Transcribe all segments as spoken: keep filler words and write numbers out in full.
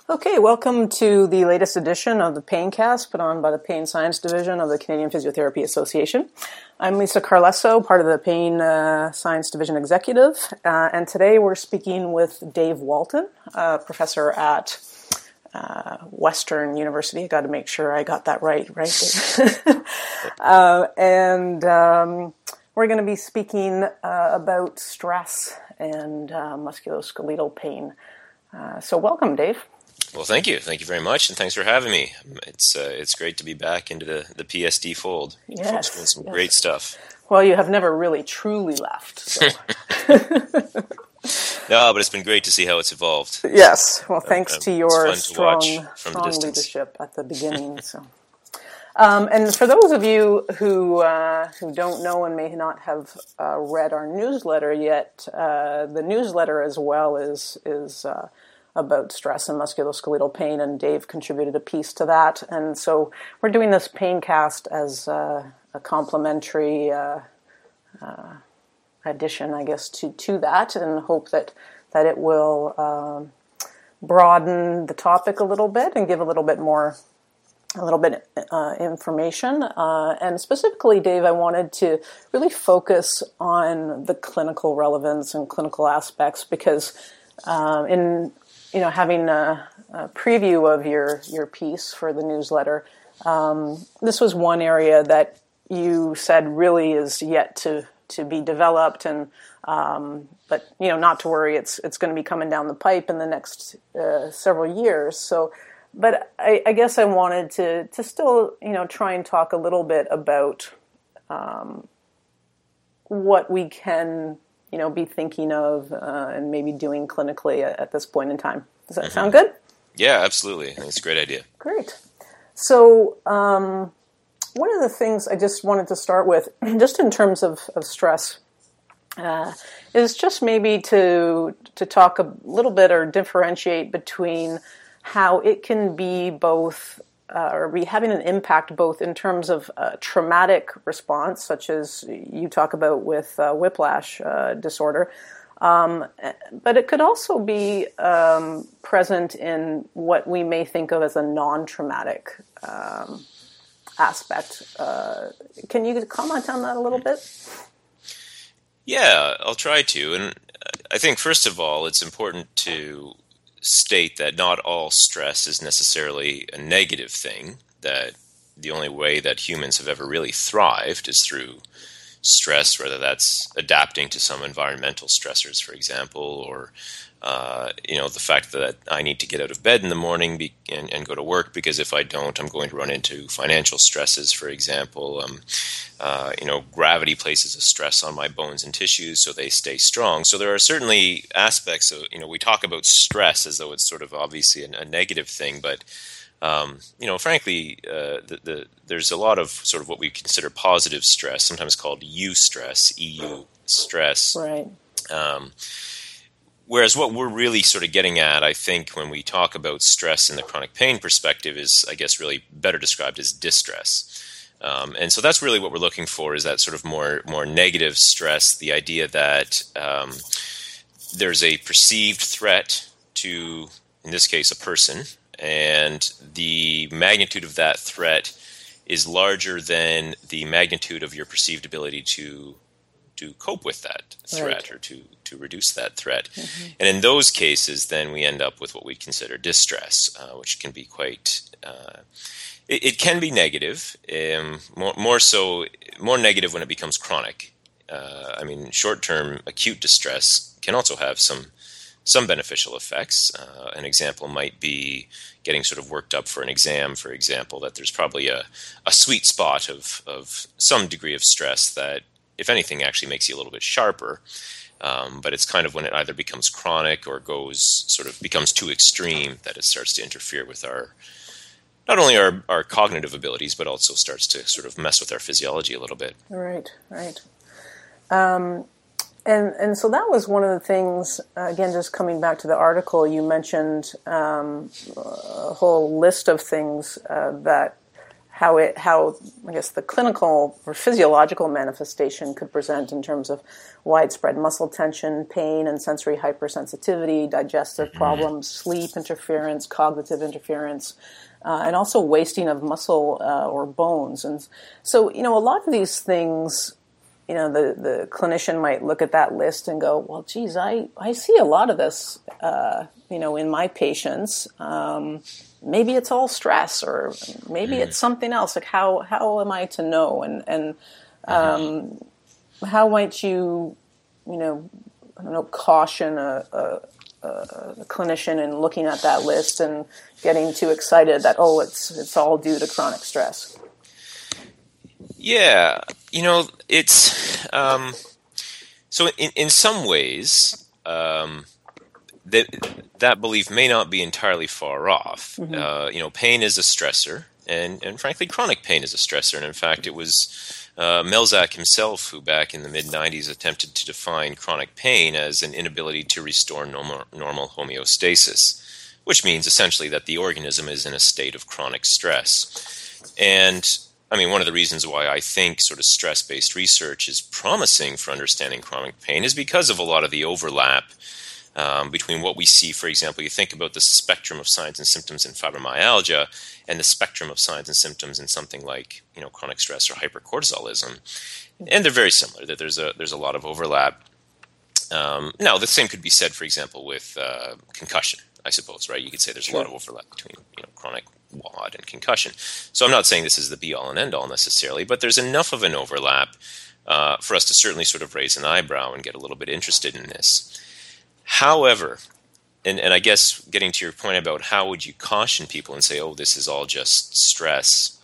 Okay, welcome to the latest edition of the Paincast, put on by the Pain Science Division of the Canadian Physiotherapy Association. I'm Lisa Carlesso, part of the Pain uh, Science Division Executive, uh, and today we're speaking with Dave Walton, uh, professor at uh, Western University. I got to make sure I got that right, right? uh, and um, we're going to be speaking uh, about stress and uh, musculoskeletal pain. Uh, so welcome, Dave. Well, thank you. Thank you very much, and thanks for having me. It's uh, it's great to be back into the, the P S D fold. Yes, folks doing some yes. great stuff. Well, you have never really truly left. So. No, but it's been great to see how it's evolved. Yes. Well, thanks uh, to your to strong, strong leadership at the beginning. So, um, and for those of you who uh, who don't know and may not have uh, read our newsletter yet, uh, the newsletter as well is is. Uh, about stress and musculoskeletal pain, and Dave contributed a piece to that. And so we're doing this Paincast as uh, a complementary uh, uh, addition, I guess, to, to that, and hope that, that it will um, broaden the topic a little bit and give a little bit more, a little bit uh, information. Uh, and specifically, Dave, I wanted to really focus on the clinical relevance and clinical aspects because um, in you know, having a, a preview of your, your piece for the newsletter, um, this was one area that you said really is yet to, to be developed, and um, but you know, not to worry, it's it's going to be coming down the pipe in the next uh, several years. So, but I, I guess I wanted to to still you know try and talk a little bit about um, what we can. You know, be thinking of uh, and maybe doing clinically at, at this point in time. Does that mm-hmm. sound good? Yeah, absolutely. I think it's a great idea. Great. So um, one of the things I just wanted to start with, just in terms of, of stress, uh, is just maybe to to talk a little bit or differentiate between how it can be both Uh, or be having an impact both in terms of uh, traumatic response, such as you talk about with uh, whiplash uh, disorder, um, but it could also be um, present in what we may think of as a non-traumatic um, aspect. Uh, can you comment on that a little bit? Yeah, I'll try to. And I think, first of all, it's important to state that not all stress is necessarily a negative thing, that the only way that humans have ever really thrived is through stress, whether that's adapting to some environmental stressors, for example, or uh, you know, the fact that I need to get out of bed in the morning be- and, and go to work because if I don't, I'm going to run into financial stresses, for example. Um, uh, you know, gravity places a stress on my bones and tissues so they stay strong. So there are certainly aspects of, you know, we talk about stress as though it's sort of obviously a, a negative thing, but Um, you know, frankly, uh, the, the, there's a lot of sort of what we consider positive stress, sometimes called eustress, E U stress. Right. Um, whereas what we're really sort of getting at, I think, when we talk about stress in the chronic pain perspective is, I guess, really better described as distress. Um, and so that's really what we're looking for, is that sort of more more negative stress, the idea that um, there's a perceived threat to, in this case, a person, and the magnitude of that threat is larger than the magnitude of your perceived ability to to cope with that threat, right. or to, to reduce that threat. Mm-hmm. And in those cases, then we end up with what we consider distress, uh, which can be quite... Uh, it, it can be negative, um, more, more so, more negative when it becomes chronic. Uh, I mean, short-term acute distress can also have some some beneficial effects. Uh, an example might be getting sort of worked up for an exam, for example, that there's probably a, a sweet spot of, of some degree of stress that, if anything, actually makes you a little bit sharper. Um, but it's kind of when it either becomes chronic or goes sort of becomes too extreme that it starts to interfere with our, not only our, our cognitive abilities, but also starts to sort of mess with our physiology a little bit. Right, right. Um, and and so that was one of the things, uh, again, just coming back to the article, you mentioned um, a whole list of things uh, that how it how I guess the clinical or physiological manifestation could present in terms of widespread muscle tension, pain, and sensory hypersensitivity, digestive mm-hmm. problems, sleep interference, cognitive interference, uh, and also wasting of muscle uh, or bones. And so, you know, a lot of these things, you know, the, the clinician might look at that list and go, well, geez, I, I see a lot of this, uh, you know, in my patients. Um, maybe it's all stress, or maybe it's something else. Like, how, how am I to know? And, and um, how might you, you know, I don't know, caution a, a, a clinician in looking at that list and getting too excited that, oh, it's it's all due to chronic stress? Yeah, you know, it's um, so in in some ways um, that that belief may not be entirely far off. Mm-hmm. Uh, you know, pain is a stressor, and and frankly, chronic pain is a stressor. And in fact, it was uh, Melzack himself who, back in the mid nineties, attempted to define chronic pain as an inability to restore normal normal homeostasis, which means essentially that the organism is in a state of chronic stress. And I mean, one of the reasons why I think sort of stress-based research is promising for understanding chronic pain is because of a lot of the overlap um, between what we see. For example, you think about the spectrum of signs and symptoms in fibromyalgia and the spectrum of signs and symptoms in something like, you know, chronic stress or hypercortisolism, and they're very similar. That there's a there's a lot of overlap. Um, now, the same could be said, for example, with uh, concussion, I suppose, right? You could say there's a lot of overlap between, you know, chronic W A D and concussion. So I'm not saying this is the be-all and end-all necessarily, but there's enough of an overlap uh, for us to certainly sort of raise an eyebrow and get a little bit interested in this. However, and, and I guess getting to your point about how would you caution people and say, oh, this is all just stress,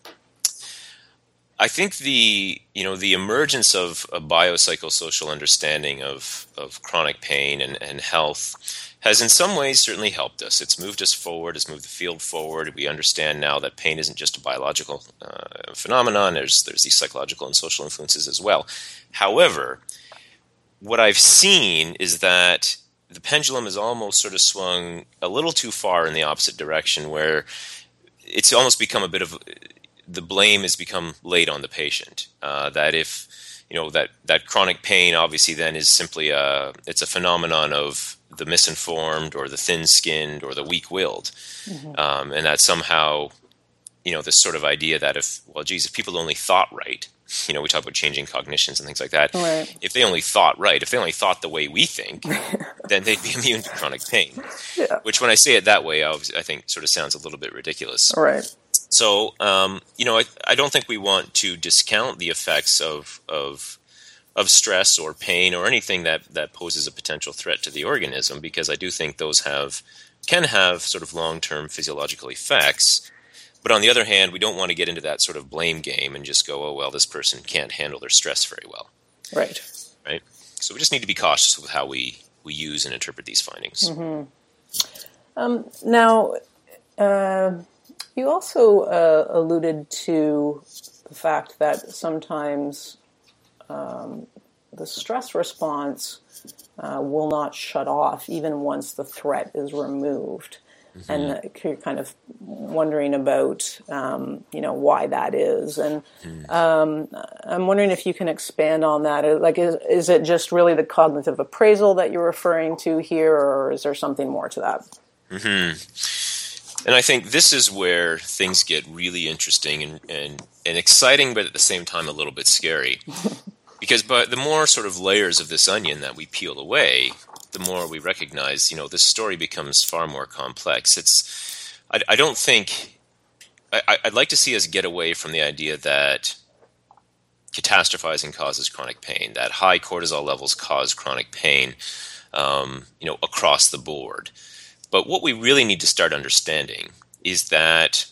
I think the you know the emergence of a biopsychosocial understanding of, of chronic pain and, and health has in some ways certainly helped us. It's moved us forward. It's moved the field forward. We understand now that pain isn't just a biological uh, phenomenon. There's there's these psychological and social influences as well. However, what I've seen is that the pendulum has almost sort of swung a little too far in the opposite direction, where it's almost become a bit of the blame has become laid on the patient. Uh, that if you know that that chronic pain obviously then is simply a it's a phenomenon of the misinformed or the thin-skinned or the weak-willed. Mm-hmm. Um, and that somehow, you know, this sort of idea that if, well, geez, if people only thought right, you know, we talk about changing cognitions and things like that. Right. If they only thought right, if they only thought the way we think, then they'd be immune to chronic pain. Yeah. Which when I say it that way, I, I think sort of sounds a little bit ridiculous. Right. So, um, you know, I, I don't think we want to discount the effects of, of, of stress or pain or anything that, that poses a potential threat to the organism, because I do think those have can have sort of long-term physiological effects. But on the other hand, we don't want to get into that sort of blame game and just go, oh, well, this person can't handle their stress very well. Right. Right? So we just need to be cautious with how we, we use and interpret these findings. Mm-hmm. Um, now, uh, you also uh, alluded to the fact that sometimes Um, the stress response uh, will not shut off even once the threat is removed. Mm-hmm. And uh, you're kind of wondering about, um, you know, why that is. And um, I'm wondering if you can expand on that. Like, is, is it just really the cognitive appraisal that you're referring to here, or is there something more to that? Mm-hmm. And I think this is where things get really interesting and, and, and exciting, but at the same time a little bit scary. Because but the more sort of layers of this onion that we peel away, the more we recognize, you know, this story becomes far more complex. It's, I, I don't think, I, I'd like to see us get away from the idea that catastrophizing causes chronic pain, that high cortisol levels cause chronic pain, um, you know, across the board. But what we really need to start understanding is that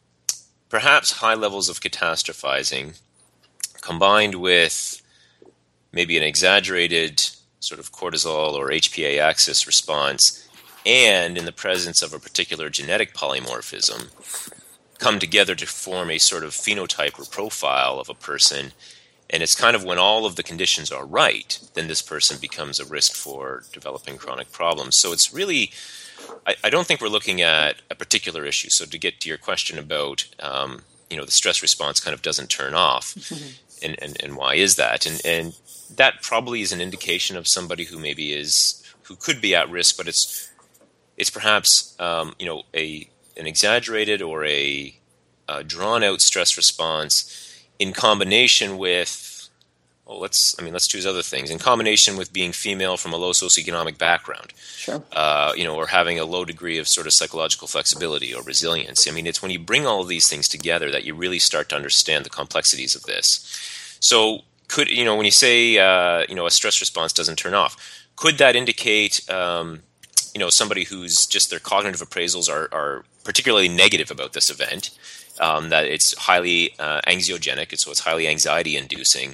perhaps high levels of catastrophizing combined with maybe an exaggerated sort of cortisol or H P A axis response, and in the presence of a particular genetic polymorphism, come together to form a sort of phenotype or profile of a person. And it's kind of when all of the conditions are right, then this person becomes a risk for developing chronic problems. So it's really, I, I don't think we're looking at a particular issue. So to get to your question about, um, you know, the stress response kind of doesn't turn off. Mm-hmm. And, and, and why is that? And, and that probably is an indication of somebody who maybe is, who could be at risk, but it's, it's perhaps, um, you know, a, an exaggerated or a, a drawn out stress response in combination with, well, let's, I mean, let's choose other things, in combination with being female from a low socioeconomic background, sure. uh, you know, or having a low degree of sort of psychological flexibility or resilience. I mean, it's when you bring all of these things together that you really start to understand the complexities of this. So could, you know, when you say, uh, you know, a stress response doesn't turn off, could that indicate, um, you know, somebody who's just their cognitive appraisals are, are particularly negative about this event, um, that it's highly uh, anxiogenic, so it's highly anxiety inducing.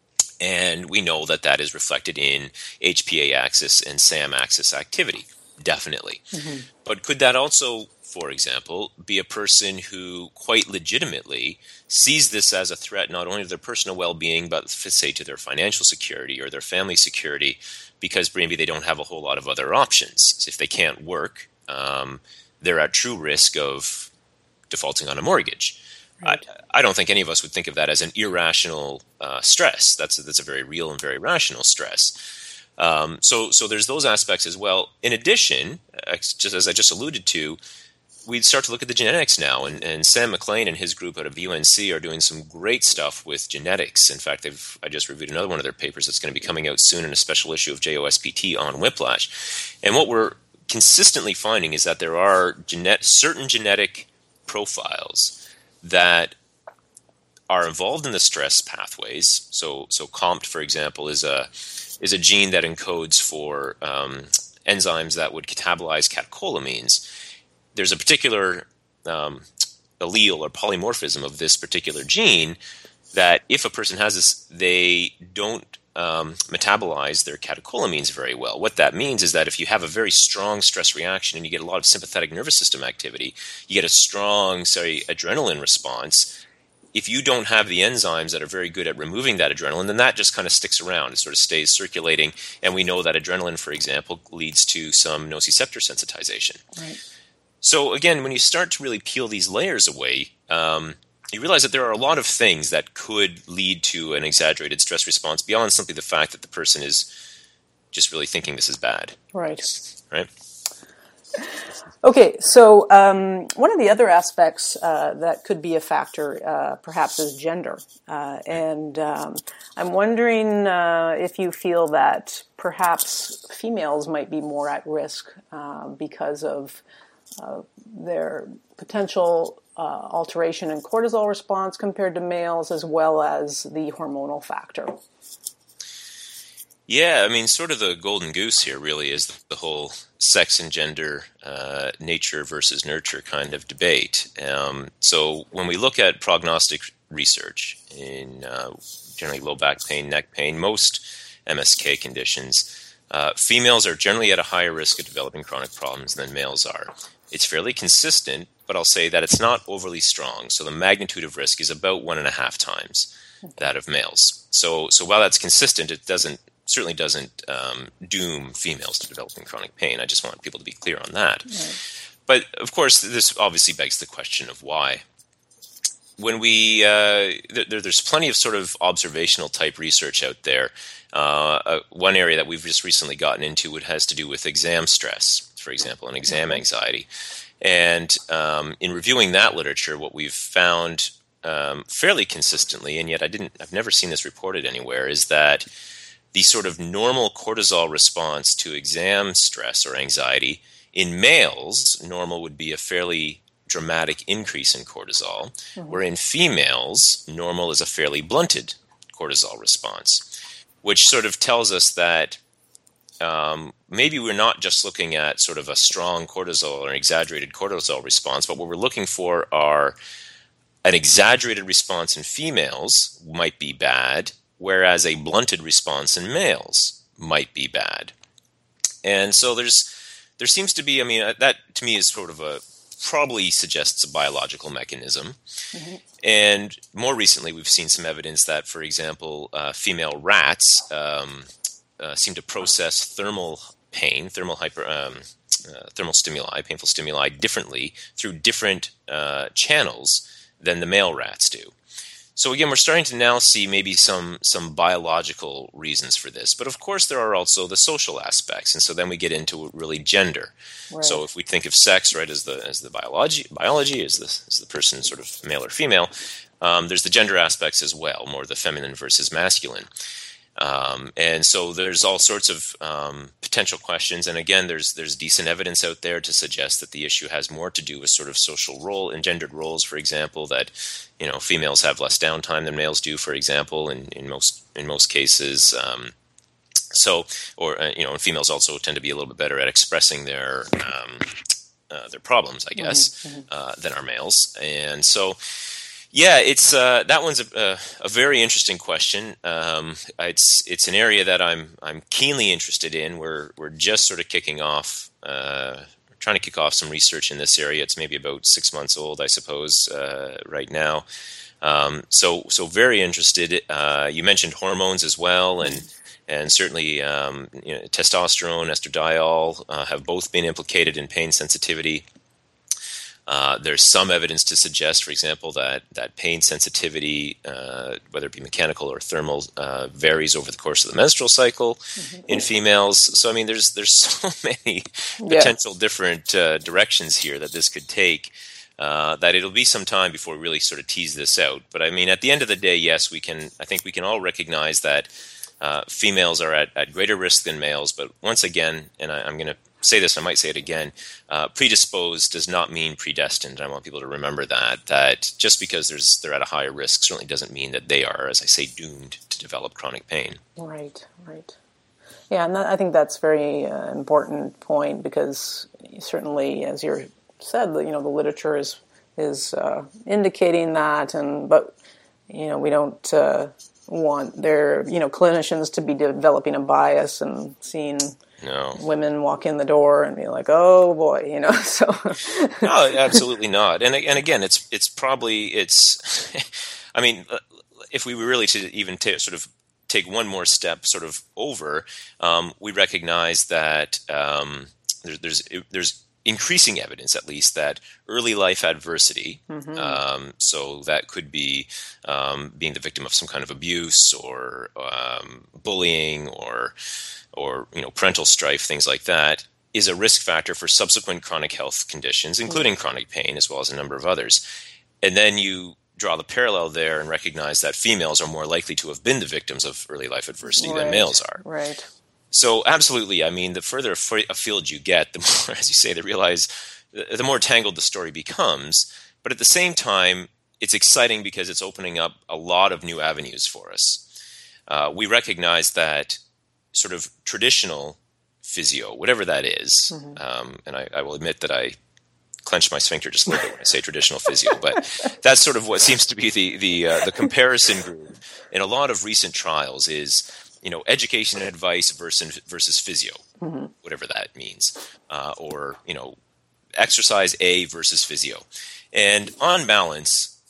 And we know that that is reflected in H P A axis and S A M axis activity, definitely. Mm-hmm. But could that also, for example, be a person who quite legitimately sees this as a threat not only to their personal well-being, but say to their financial security or their family security, because maybe they don't have a whole lot of other options. So if they can't work, um, they're at true risk of defaulting on a mortgage. Right. I, I don't think any of us would think of that as an irrational uh, stress. That's a, that's a very real and very rational stress. Um, so so there's those aspects as well. In addition, just as I just alluded to, we'd start to look at the genetics now. And, and Sam McLean and his group out of U N C are doing some great stuff with genetics. In fact, they've I just reviewed another one of their papers that's going to be coming out soon in a special issue of J O S P T on whiplash. And what we're consistently finding is that there are genet- certain genetic profiles that are involved in the stress pathways. So, so C O M P, for example, is a is a gene that encodes for um, enzymes that would catabolize catecholamines. There's a particular um, allele or polymorphism of this particular gene that, if a person has this, they don't um, metabolize their catecholamines very well. What that means is that if you have a very strong stress reaction and you get a lot of sympathetic nervous system activity, you get a strong, sorry, adrenaline response. If you don't have the enzymes that are very good at removing that adrenaline, then that just kind of sticks around. It sort of stays circulating. And we know that adrenaline, for example, leads to some nociceptor sensitization. Right. So again, when you start to really peel these layers away, um, you realize that there are a lot of things that could lead to an exaggerated stress response beyond simply the fact that the person is just really thinking this is bad. Right. Right. Okay, so um, one of the other aspects uh, that could be a factor, uh, perhaps, is gender. Uh, and um, I'm wondering uh, if you feel that perhaps females might be more at risk uh, because of uh, their potential uh, alteration in cortisol response compared to males, as well as the hormonal factor. Yeah, I mean, sort of the golden goose here really is the whole sex and gender, uh, nature versus nurture kind of debate. Um, so when we look at prognostic research in uh, generally low back pain, neck pain, most M S K conditions, uh, females are generally at a higher risk of developing chronic problems than males are. It's fairly consistent, but I'll say that it's not overly strong. So the magnitude of risk is about one and a half times that of males. So, so while that's consistent, it doesn't certainly doesn't um, doom females to developing chronic pain. I just want people to be clear on that. Right. But of course, this obviously begs the question of why. When we uh, there, there's plenty of sort of observational type research out there. Uh, uh, one area that we've just recently gotten into it has to do with exam stress, for example, and exam anxiety. And um, in reviewing that literature, what we've found um, fairly consistently, and yet I didn't, I've never seen this reported anywhere, is that the sort of normal cortisol response to exam stress or anxiety in males, normal would be a fairly dramatic increase in cortisol, mm-hmm. where in females, normal is a fairly blunted cortisol response, which sort of tells us that um, maybe we're not just looking at sort of a strong cortisol or exaggerated cortisol response, but what we're looking for are an exaggerated response in females might be bad, whereas a blunted response in males might be bad. And so there's there seems to be, I mean, that to me is sort of a, probably suggests a biological mechanism. Mm-hmm. And more recently, we've seen some evidence that, for example, uh, female rats um, uh, seem to process thermal pain, thermal hyper, um, uh, thermal stimuli, painful stimuli, differently through different uh, channels than the male rats do. So again, we're starting to now see maybe some some biological reasons for this. But of course, there are also the social aspects. And so then we get into really gender. Right. So if we think of sex, right, as the as the biology, biology is the, as the person sort of male or female, um, there's the gender aspects as well, more the feminine versus masculine. Um, and so there's all sorts of um, potential questions. And again, there's there's decent evidence out there to suggest that the issue has more to do with sort of social role, engendered roles, for example, that, you know, females have less downtime than males do, for example, in, in most in most cases. Um, so, or, uh, you know, and females also tend to be a little bit better at expressing their um, uh, their problems, I guess, mm-hmm. uh, than our males. And so, yeah, it's uh, that one's a, a, a very interesting question. Um, it's it's an area that I'm I'm keenly interested in. We're we're just sort of kicking off, uh, trying to kick off some research in this area. It's maybe about six months old, I suppose, uh, right now. Um, so so very interested. Uh, you mentioned hormones as well, and and certainly um, you know, testosterone, estradiol uh, have both been implicated in pain sensitivity. Uh, there's some evidence to suggest, for example, that, that pain sensitivity, uh, whether it be mechanical or thermal, uh, varies over the course of the menstrual cycle mm-hmm. in females. So, I mean, there's there's so many yeah. potential different uh, directions here that this could take, uh, that it'll be some time before we really sort of tease this out. But, I mean, at the end of the day, yes, we can. I think we can all recognize that uh, females are at, at greater risk than males. But once again, and I, I'm going to say this, I might say it again, uh, predisposed does not mean predestined. I want people to remember that, that just because there's they're at a higher risk certainly doesn't mean that they are, as I say, doomed to develop chronic pain. Right, right. Yeah, and that, I think that's a very uh, important point because certainly, as you said, you know, the literature is is uh, indicating that, and but, you know, we don't uh, want their, you know, clinicians to be developing a bias and seeing No. women walk in the door and be like, "Oh boy," you know. So no, absolutely not. And and again, it's it's probably it's. I mean, if we were really to even t- sort of take one more step, sort of over, um, we recognize that um, there, there's there's increasing evidence, at least, that early life adversity. Mm-hmm. Um, so that could be um, being the victim of some kind of abuse or um, bullying or. or you know parental strife, things like that, is a risk factor for subsequent chronic health conditions, including mm-hmm. chronic pain, as well as a number of others. And then you draw the parallel there and recognize that females are more likely to have been the victims of early life adversity right. than males are. Right. So absolutely, I mean, the further afield you get, the more, as you say, they realize, the more tangled the story becomes. But at the same time, it's exciting because it's opening up a lot of new avenues for us. Uh, we recognize that sort of traditional physio, whatever that is, mm-hmm. um, and I, I will admit that I clench my sphincter just a little bit when I say traditional physio, but that's sort of what seems to be the the, uh, the comparison group in a lot of recent trials is, you know, education and advice versus versus physio, mm-hmm. whatever that means, uh, or, you know, exercise A versus physio. And on balance,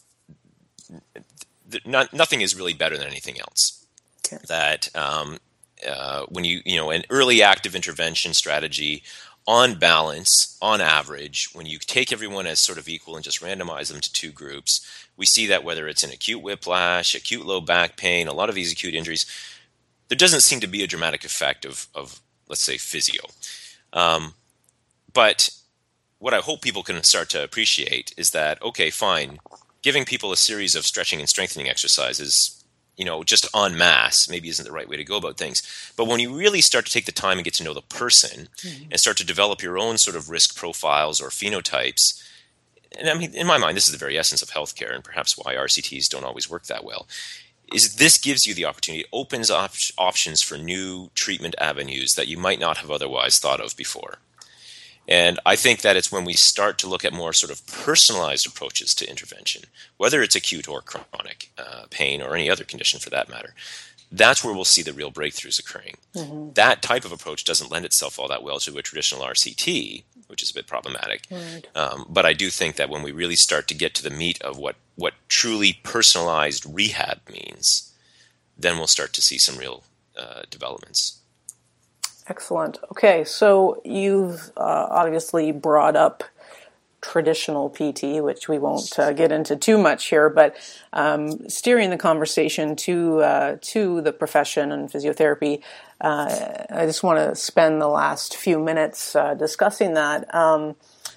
th- not, nothing is really better than anything else. Okay. That um, Uh, when you, you know, an early active intervention strategy, on balance, on average, when you take everyone as sort of equal and just randomize them to two groups, we see that whether it's an acute whiplash, acute low back pain, a lot of these acute injuries, there doesn't seem to be a dramatic effect of, of let's say, physio. Um, but what I hope people can start to appreciate is that, okay, fine, giving people a series of stretching and strengthening exercises, you know, just en masse, maybe isn't the right way to go about things. But when you really start to take the time and get to know the person mm-hmm. and start to develop your own sort of risk profiles or phenotypes, and I mean, in my mind, this is the very essence of healthcare and perhaps why R C Ts don't always work that well, is this gives you the opportunity, it opens op- options for new treatment avenues that you might not have otherwise thought of before. And I think that it's when we start to look at more sort of personalized approaches to intervention, whether it's acute or chronic uh, pain or any other condition for that matter, that's where we'll see the real breakthroughs occurring. Mm-hmm. That type of approach doesn't lend itself all that well to a traditional R C T, which is a bit problematic. Right. Um, but I do think that when we really start to get to the meat of what, what truly personalized rehab means, then we'll start to see some real uh, developments. Excellent. Okay, so you've uh, obviously brought up traditional P T, which we won't uh, get into too much here, but um, steering the conversation to uh, to the profession and physiotherapy. Uh, I just want to spend the last few minutes uh, discussing that. Um,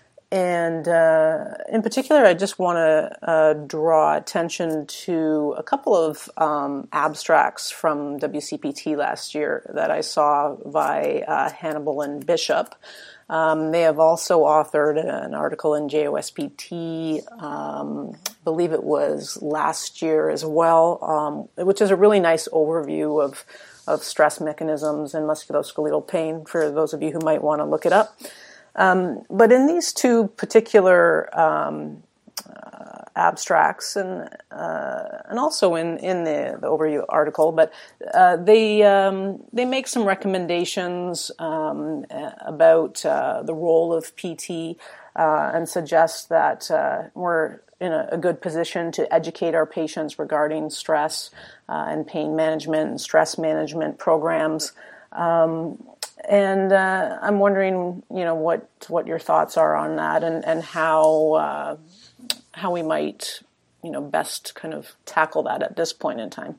and uh, in particular, I just want to uh, draw attention to a couple of um, abstracts from W C P T last year that I saw by uh, Hannibal and Bishop. Um, they have also authored an article in J O S P T, um, I believe it was last year as well, um, which is a really nice overview of, of stress mechanisms and musculoskeletal pain for those of you who might want to look it up. Um, but in these two particular um, uh, abstracts, and uh, and also in in the, the overview article, but uh, they um, they make some recommendations um, about uh, the role of P T uh, and suggest that uh, we're in a, a good position to educate our patients regarding stress uh, and pain management and stress management programs. Um, And uh, I'm wondering, you know, what what your thoughts are on that, and and how uh, how we might, you know, best kind of tackle that at this point in time.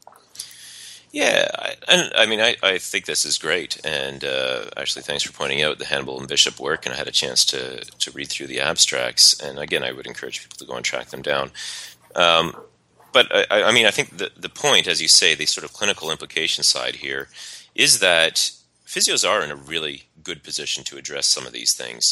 Yeah, I, and I mean, I, I think this is great, and uh, actually, thanks for pointing out the Hannibal and Bishop work, and I had a chance to to read through the abstracts, and again, I would encourage people to go and track them down. Um, but I, I mean, I think the the point, as you say, the sort of clinical implication side here, is that physios are in a really good position to address some of these things.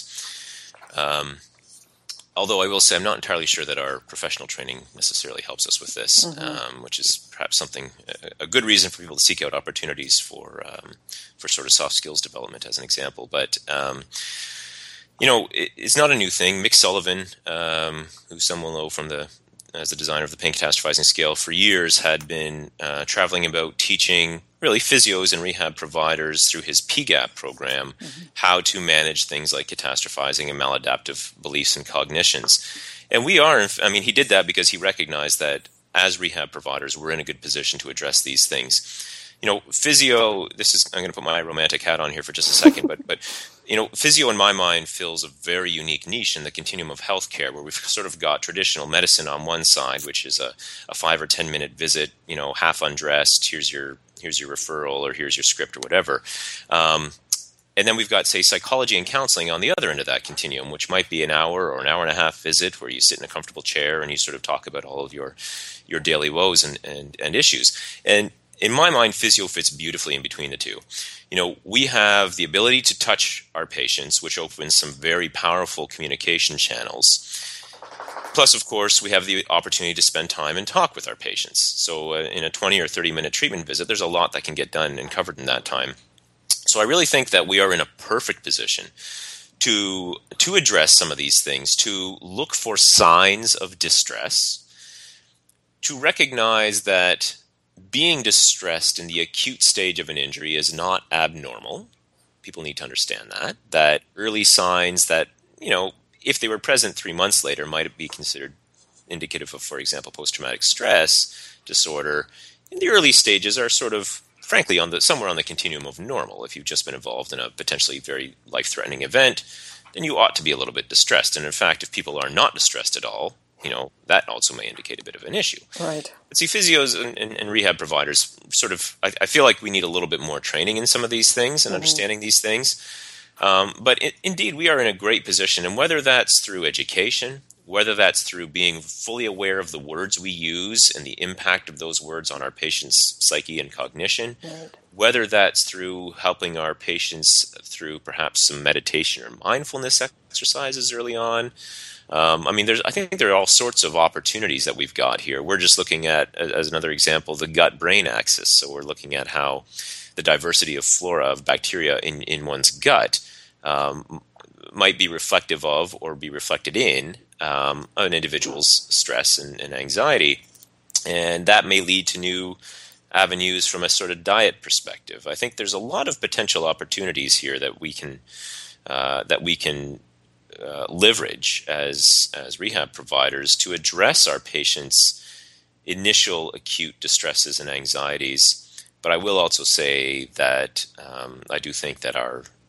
Um, although I will say I'm not entirely sure that our professional training necessarily helps us with this, mm-hmm. um, which is perhaps something, a, a good reason for people to seek out opportunities for um, for sort of soft skills development as an example. But, um, you know, it, it's not a new thing. Mick Sullivan, um, who some will know from the as the designer of the pain catastrophizing scale, for years had been uh, traveling about teaching really physios and rehab providers through his P GAP program mm-hmm. how to manage things like catastrophizing and maladaptive beliefs and cognitions. And we are, I mean, he did that because he recognized that as rehab providers, we're in a good position to address these things. You know, physio, this is, I'm going to put my romantic hat on here for just a second, but, but you know, physio in my mind fills a very unique niche in the continuum of healthcare, where we've sort of got traditional medicine on one side, which is a, a five or ten minute visit, you know, half undressed, here's your here's your referral or here's your script or whatever. Um, and then we've got, say, psychology and counseling on the other end of that continuum, which might be an hour or an hour and a half visit where you sit in a comfortable chair and you sort of talk about all of your your daily woes and, and, and issues. And in my mind, physio fits beautifully in between the two. You know, we have the ability to touch our patients, which opens some very powerful communication channels. Plus, of course, we have the opportunity to spend time and talk with our patients. So uh, in a twenty or thirty minute treatment visit, there's a lot that can get done and covered in that time. So I really think that we are in a perfect position to, to address some of these things, to look for signs of distress, to recognize that being distressed in the acute stage of an injury is not abnormal. People need to understand that. That early signs that, you know, if they were present three months later, might be considered indicative of, for example, post-traumatic stress disorder. In the early stages are sort of, frankly, on the somewhere on the continuum of normal. If you've just been involved in a potentially very life-threatening event, then you ought to be a little bit distressed. And in fact, if people are not distressed at all, you know, that also may indicate a bit of an issue. Right. But see, physios and, and, and rehab providers sort of, I, I feel like we need a little bit more training in some of these things and mm-hmm. understanding these things. Um, but it, indeed, we are in a great position. And whether that's through education, whether that's through being fully aware of the words we use and the impact of those words on our patients' psyche and cognition, right. whether that's through helping our patients through perhaps some meditation or mindfulness exercises early on, Um, I mean, there's. I think there are all sorts of opportunities that we've got here. We're just looking at, as another example, the gut-brain axis. So we're looking at how the diversity of flora, of bacteria in, in one's gut um, might be reflective of or be reflected in um, an individual's stress and, and anxiety. And that may lead to new avenues from a sort of diet perspective. I think there's a lot of potential opportunities here that we can uh, that we can Uh, leverage as as rehab providers to address our patients' initial acute distresses and anxieties. But I will also say that um, I do think that our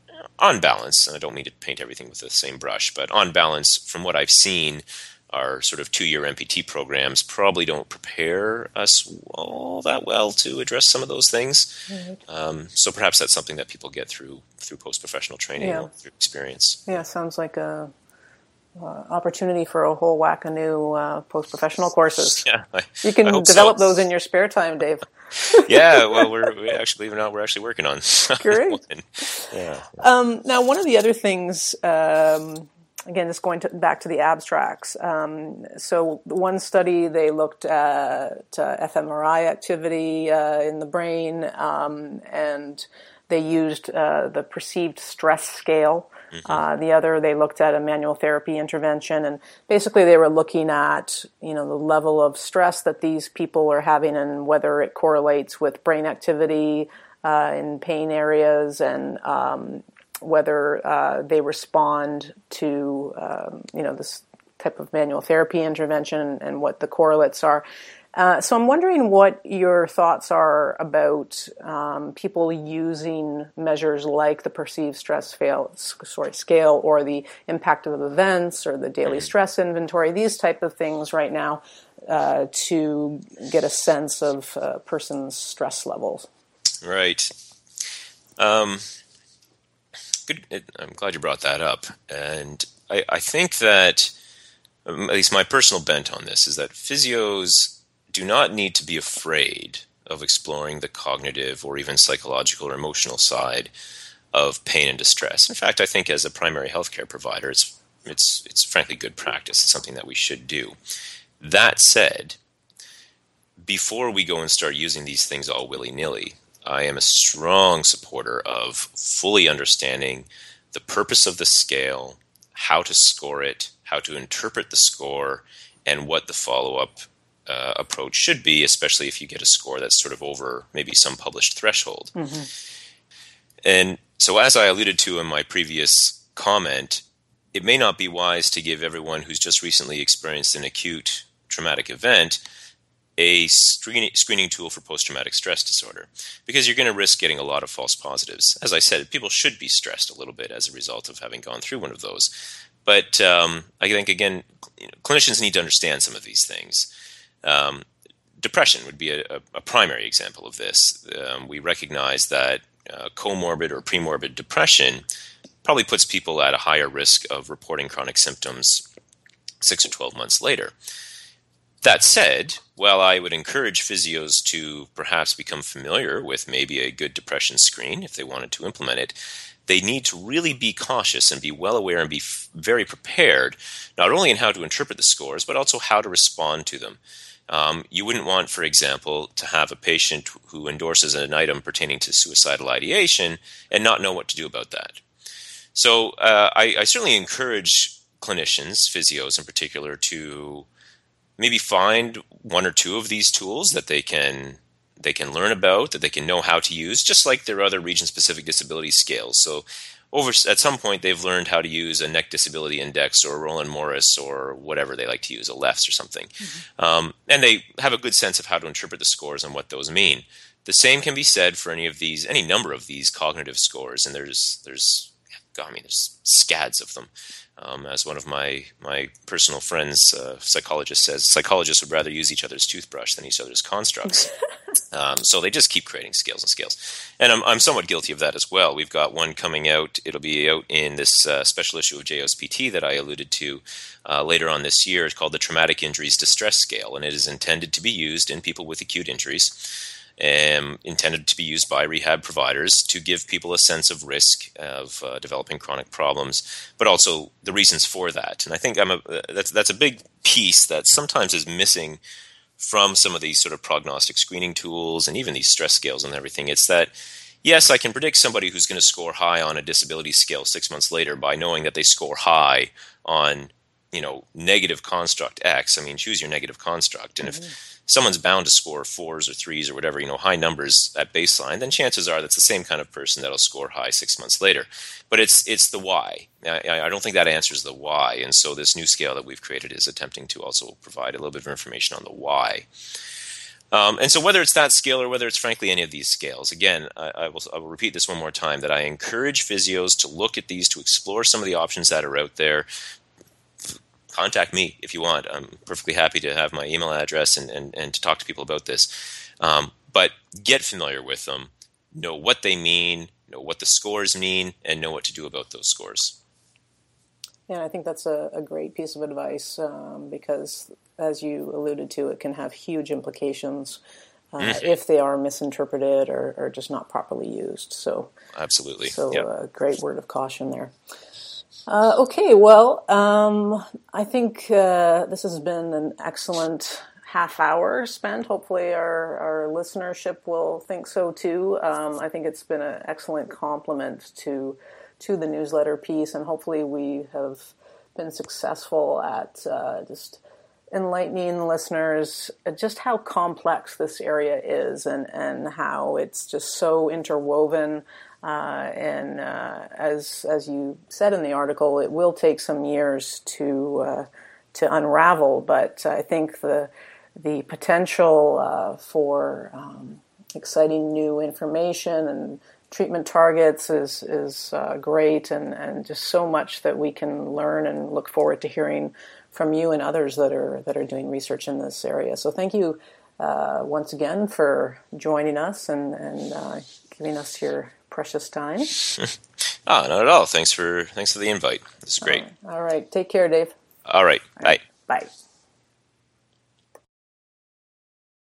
on balance, and I don't mean to paint everything with the same brush, but on balance, from what I've seen, our sort of two-year M P T programs probably don't prepare us all that well to address some of those things. Right. Um, so perhaps that's something that people get through through post-professional training yeah. or through experience. Yeah, sounds like a uh, opportunity for a whole whack of new uh, post-professional courses. Yeah, I, you can I hope develop so. those in your spare time, Dave. Yeah, well, we're we actually, believe it or not, we're actually working on. Great. Yeah. Um, now, one of the other things. Um, Again, just going to, back to the abstracts. Um, so one study, they looked at uh, fMRI activity uh, in the brain, um, and they used uh, the perceived stress scale. Mm-hmm. Uh, the other, they looked at a manual therapy intervention, and basically they were looking at, you know, the level of stress that these people are having and whether it correlates with brain activity uh, in pain areas and um, whether uh, they respond to, um, you know, this type of manual therapy intervention and what the correlates are. Uh, so I'm wondering what your thoughts are about um, people using measures like the perceived stress fail, sorry, scale or the impact of events or the daily stress inventory, these type of things right now uh, to get a sense of a person's stress levels. Right. Um Good. I'm glad you brought that up. And I, I think that, um, at least my personal bent on this, is that physios do not need to be afraid of exploring the cognitive or even psychological or emotional side of pain and distress. In fact, I think as a primary healthcare provider, it's it's it's frankly good practice. It's something that we should do. That said, before we go and start using these things all willy-nilly, I am a strong supporter of fully understanding the purpose of the scale, how to score it, how to interpret the score, and what the follow-up uh, approach should be, especially if you get a score that's sort of over maybe some published threshold. Mm-hmm. And so as I alluded to in my previous comment, it may not be wise to give everyone who's just recently experienced an acute traumatic event a screening, screening tool for post-traumatic stress disorder, because you're going to risk getting a lot of false positives. As I said, people should be stressed a little bit as a result of having gone through one of those. But um, I think, again, you know, clinicians need to understand some of these things. Um, depression would be a, a, a primary example of this. Um, we recognize that uh, comorbid or premorbid depression probably puts people at a higher risk of reporting chronic symptoms six or twelve months later. That said, while I would encourage physios to perhaps become familiar with maybe a good depression screen if they wanted to implement it, they need to really be cautious and be well aware and be f- very prepared, not only in how to interpret the scores, but also how to respond to them. Um, you wouldn't want, for example, to have a patient who endorses an item pertaining to suicidal ideation and not know what to do about that. So uh, I, I certainly encourage clinicians, physios in particular, to maybe find one or two of these tools that they can they can learn about, that they can know how to use, just like their other region-specific disability scales. So over at some point, they've learned how to use a neck disability index or a Roland Morris or whatever they like to use, a L E F S or something. Mm-hmm. Um, and they have a good sense of how to interpret the scores and what those mean. The same can be said for any of these, any number of these cognitive scores, and there's there's God, I mean, there's scads of them. Um, as one of my, my personal friends, uh, psychologist says, psychologists would rather use each other's toothbrush than each other's constructs. um, so they just keep creating scales and scales. And I'm, I'm somewhat guilty of that as well. We've got one coming out. It'll be out in this uh, special issue of J O S P T that I alluded to uh, later on this year. It's called the Traumatic Injuries Distress Scale, and it is intended to be used in people with acute injuries. Um, intended to be used by rehab providers to give people a sense of risk of uh, developing chronic problems, but also the reasons for that. And I think I'm a, that's that's a big piece that sometimes is missing from some of these sort of prognostic screening tools and even these stress scales and everything. It's that, yes, I can predict somebody who's going to score high on a disability scale six months later by knowing that they score high on, you know, negative construct X. I mean, choose your negative construct. And mm-hmm. if someone's bound to score fours or threes or whatever, you know, high numbers at baseline, then chances are that's the same kind of person that'll score high six months later. But it's it's the why. I, I don't think that answers the why. And so this new scale that we've created is attempting to also provide a little bit of information on the why. Um, and so whether it's that scale or whether it's frankly any of these scales, again, I, I, will, I will repeat this one more time, that I encourage physios to look at these, to explore some of the options that are out there. Contact me if you want. I'm perfectly happy to have my email address and, and, and to talk to people about this. Um, but get familiar with them, know what they mean, know what the scores mean, and know what to do about those scores. Yeah, I think that's a, a great piece of advice um, because, as you alluded to, it can have huge implications uh, mm-hmm. if they are misinterpreted or, or just not properly used. So, absolutely. So, yep. a great word of caution there. Uh, okay, well, um, I think uh, this has been an excellent half hour spent. Hopefully, our, our listenership will think so too. Um, I think it's been an excellent complement to. to the newsletter piece, and hopefully we have been successful at uh, just enlightening listeners just how complex this area is and, and how it's just so interwoven. Uh, and uh, as as you said in the article, it will take some years to uh, to unravel, but I think the the potential uh, for um, exciting new information and treatment targets is is uh, great, and, and just so much that we can learn, and look forward to hearing from you and others that are that are doing research in this area. So thank you uh, once again for joining us and, and uh, giving us your precious time. Ah, not at all. Thanks for thanks for the invite. This is great. All right. All right. Take care, Dave. All right. All right. Bye. Bye.